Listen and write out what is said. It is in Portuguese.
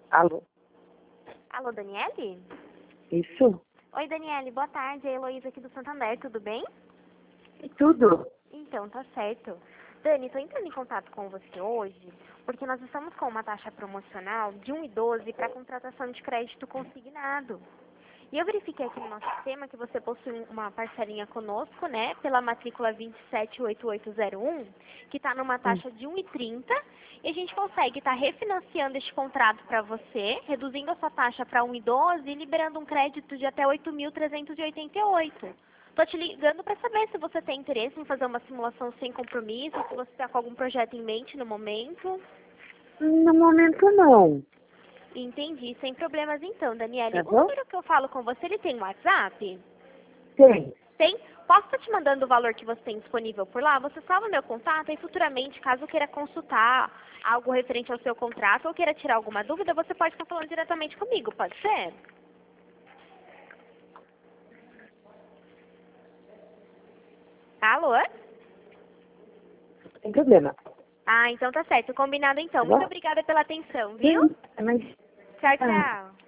Alô? Alô, Daniele? Isso? Oi, Daniele, boa tarde. É a Heloísa aqui do Santander, tudo bem? E tudo? Então, tá certo. Dani, estou entrando em contato com você hoje porque nós estamos com uma taxa promocional de 1,12 para contratação de crédito consignado. E eu verifiquei aqui no nosso sistema que você possui uma parcelinha conosco, né, pela matrícula 278801, que está numa taxa de 1,30, e a gente consegue estar refinanciando este contrato para você, reduzindo a sua taxa para 1,12 e liberando um crédito de até 8.388. Estou te ligando para saber se você tem interesse em fazer uma simulação sem compromisso, se você está com algum projeto em mente no momento. No momento não. Entendi, sem problemas então, Daniele. Tá O bom? número que eu falo com você, ele tem um WhatsApp? Tem. Tem? Posso estar te mandando o valor que você tem disponível por lá? Você salva meu contato e futuramente, caso queira consultar algo referente ao seu contrato ou queira tirar alguma dúvida, você pode estar falando diretamente comigo, pode ser? Alô? Sem problema. Ah, então tá certo. Combinado então. Tá Muito bom? obrigada pela atenção, viu? Sim. Mas... Tchau, Ah. tchau.